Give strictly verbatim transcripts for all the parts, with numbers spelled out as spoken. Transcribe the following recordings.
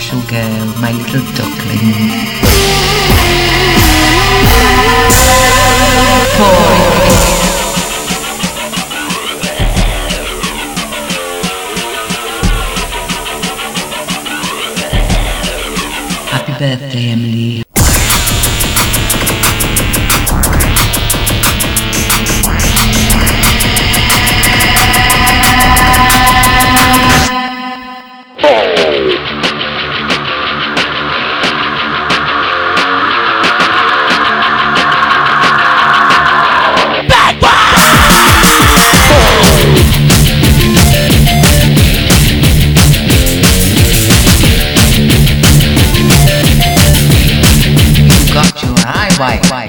special girl, my little duckling. Boy. Happy birthday, Emily. Why? Why?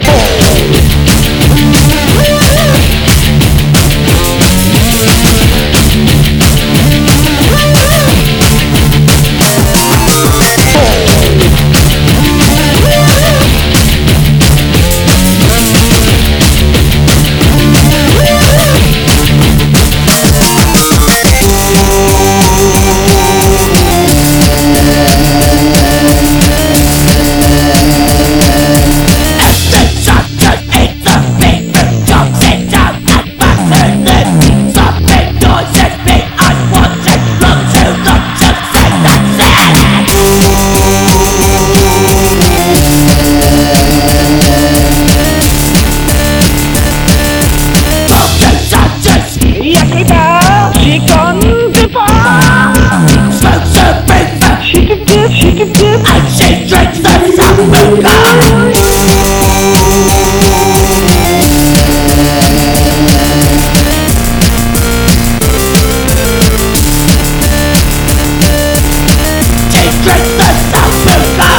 And she drinks the sambuca. She drinks the sambuca.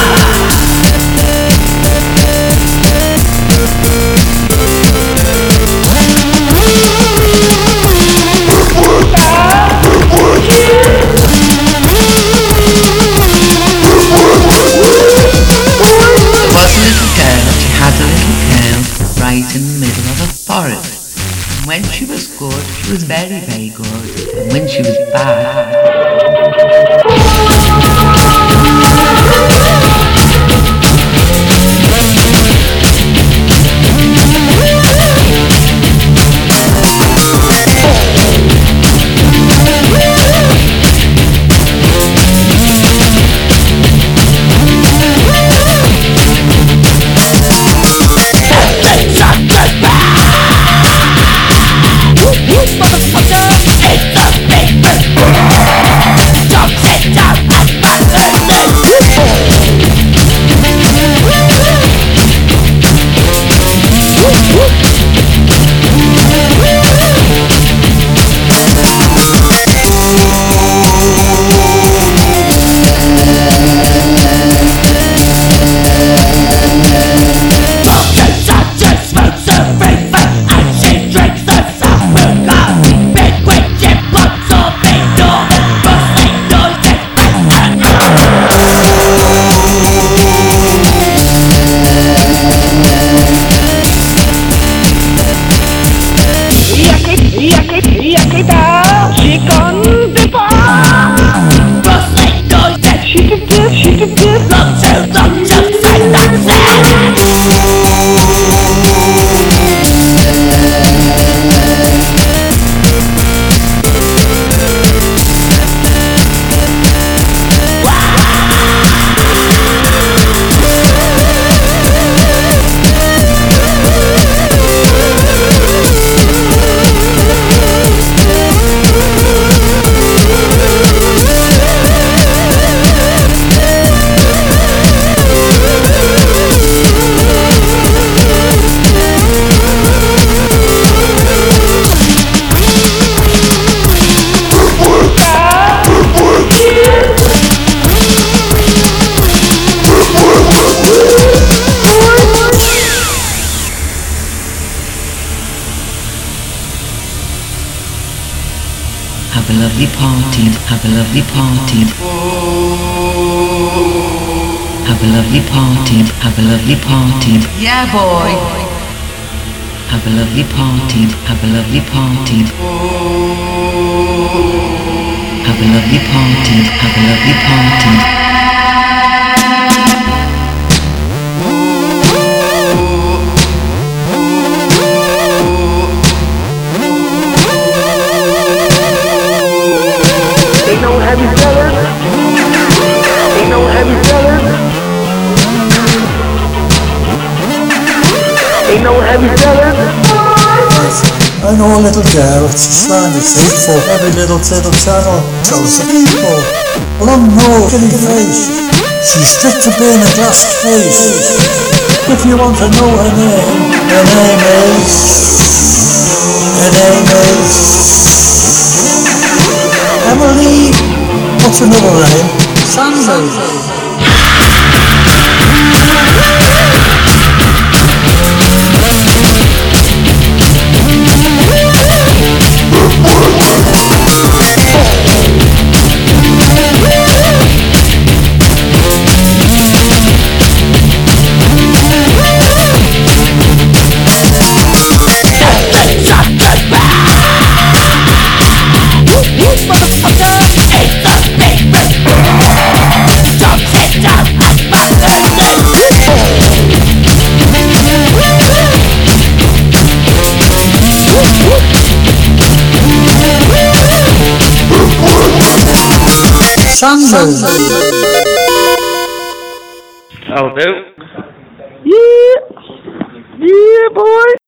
Right in the middle of a forest. And when she was good, she was very, very good. And when she was bad, have a lovely party, have a lovely party. Have a lovely party, have a lovely party. Yeah, boy. Have a lovely party, have a lovely party. Have a lovely party, have a lovely party. I know a little girl, she's slightly faithful. Every little tittle tattle tells the people. Long nose, skinny face, she's strict to being a glass case. If you want to know her name, her name is, her name is Emily. What's another name? Sandy. Sanders. That'll do. Yeah. Yeah, boy.